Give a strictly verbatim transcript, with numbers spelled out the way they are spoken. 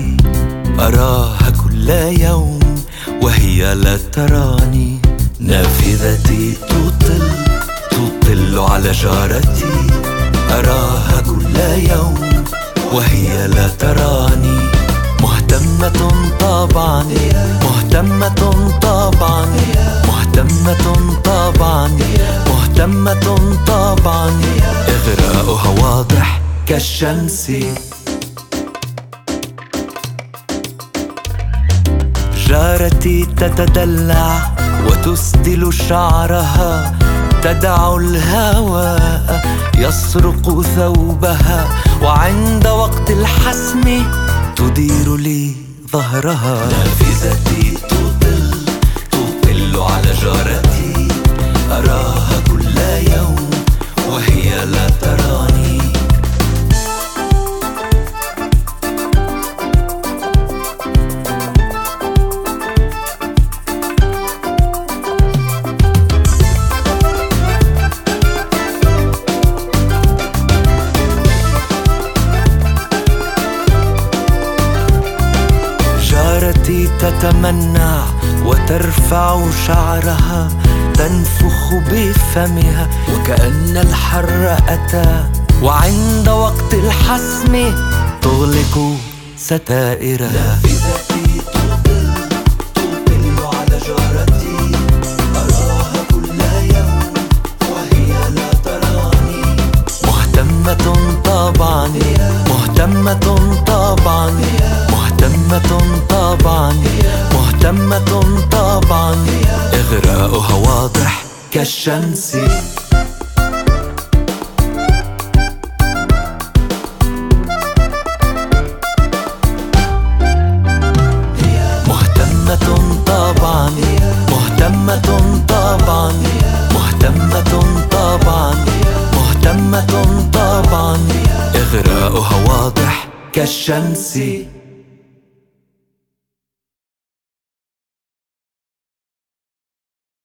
جارتي أراها كل يوم وهي لا تراني. نافذتي تطل تطل على جارتي أراها كل يوم وهي لا تراني. مهتمة طبعا مهتمة طبعا مهتمة طبعا مهتمة طبعا إغراءها واضح كالشمس. جارتي تتدلع وتسدل شعرها، تدع الهواء يسرق ثوبها، وعند وقت الحسم تدير لي ظهرها. نافذتي تطل تطل على جارتي أراها كل يوم وهي لا تراني. جارتي تتمنع وترفع شعرها، تنفخ بفمها وكأن الحر أتى، وعند وقت الحسم تغلق ستائرها. نافذتي تطل تطل على جارتي أراها كل يوم وهي لا تراني. مهتمة طبعا مهتمة طبعا مهتمة طبعا مهتمة طبعا إغراءها واضح كالشمس. مهتمة طبعا مهتمة طبعا مهتمة طبعا مهتمة طبعا إغراءها واضح كالشمس.